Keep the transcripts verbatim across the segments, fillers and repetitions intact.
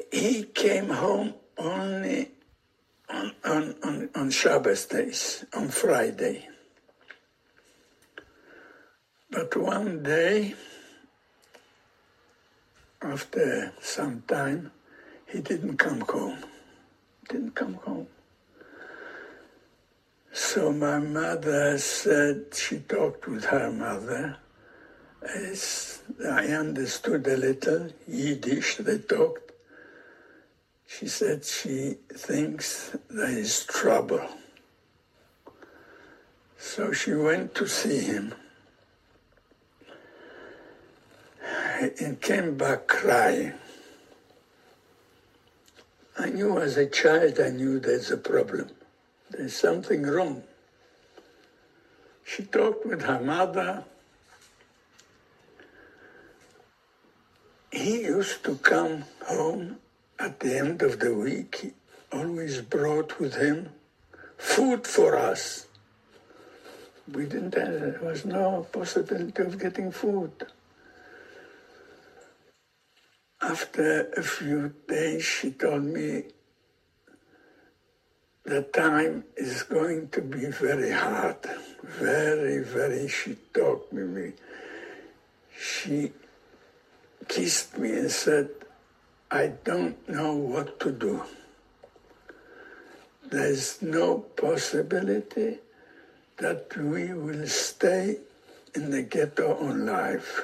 he came home only on, on, on, on Shabbos days, on Friday. But one day, after some time, he didn't come home. Didn't come home. So my mother said, she talked with her mother. As I understood a little Yiddish, they talked. She said she thinks there is trouble. So she went to see him. He came back crying. I knew as a child, I knew there's a problem. There's something wrong. She talked with her mother. He used to come home at the end of the week. He always brought with him food for us. We didn't have, there was no possibility of getting food. After a few days, she told me the time is going to be very hard. Very, very, she talked with me. She kissed me and said, I don't know what to do. There's no possibility that we will stay in the ghetto on life.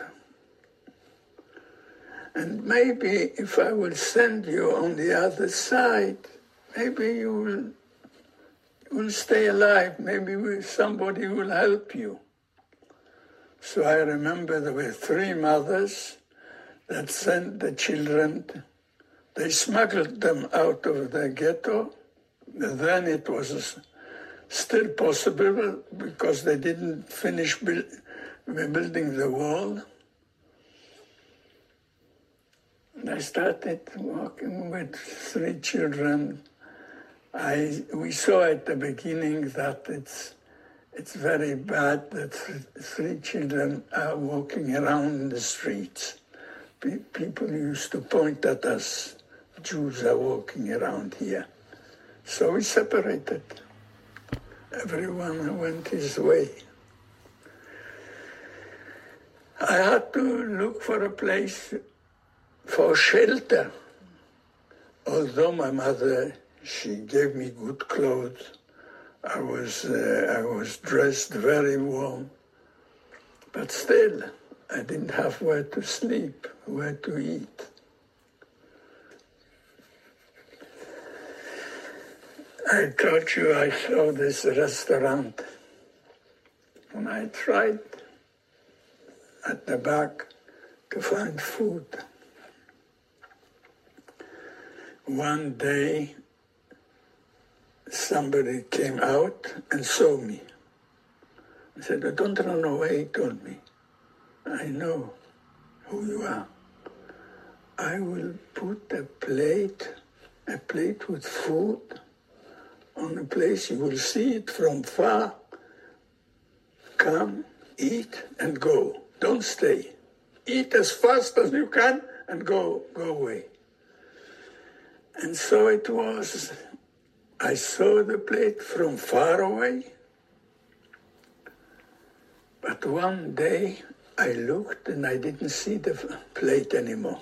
And maybe if I will send you on the other side, maybe you will, you will stay alive. Maybe we, somebody will help you. So I remember there were three mothers that sent the children. They smuggled them out of the ghetto. Then it was still possible because they didn't finish build, building the wall. I started walking with three children. I we saw at the beginning that it's it's very bad that three children are walking around in the streets. Pe- people used to point at us. Jews are walking around here. So we separated. Everyone went his way. I had to look for a place for shelter. Although my mother, she gave me good clothes, I was uh, I was dressed very warm, but still I didn't have where to sleep, where to eat. I told you I saw this restaurant, and I tried at the back to find food. One day, somebody came out and saw me. I said, "Oh, don't run away," he told me. "I know who you are. I will put a plate, a plate with food on a place. You will see it from far. Come, eat, and go. Don't stay. Eat as fast as you can and go, go away." And so it was. I saw the plate from far away. But one day I looked and I didn't see the plate anymore.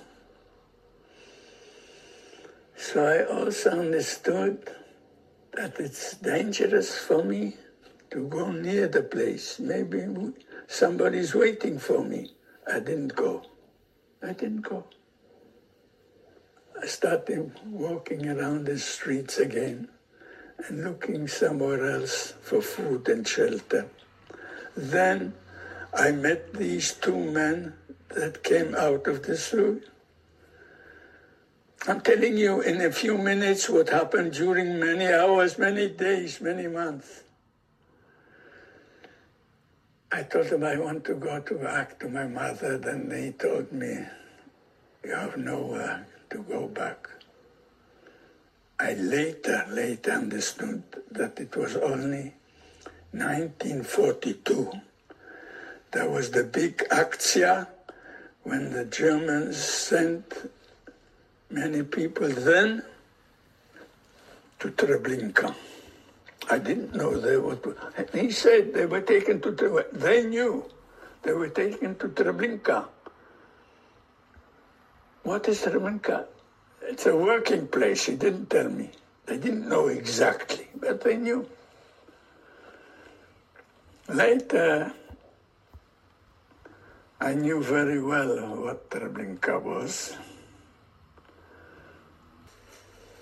So I also understood that it's dangerous for me to go near the place. Maybe somebody's waiting for me. I didn't go. I didn't go. I started walking around the streets again and looking somewhere else for food and shelter. Then I met these two men that came out of the sewer. I'm telling you in a few minutes what happened during many hours, many days, many months. I told them I want to go to back to my mother. Then they told me, "You have nowhere to go back." I later, later understood that it was only nineteen forty-two. There was the big Aktia when the Germans sent many people then to Treblinka. I didn't know they were. He said they were taken to Treblinka. They knew they were taken to Treblinka. What is Treblinka? It's a working place. He didn't tell me. They didn't know exactly, but they knew. Later, I knew very well what Treblinka was.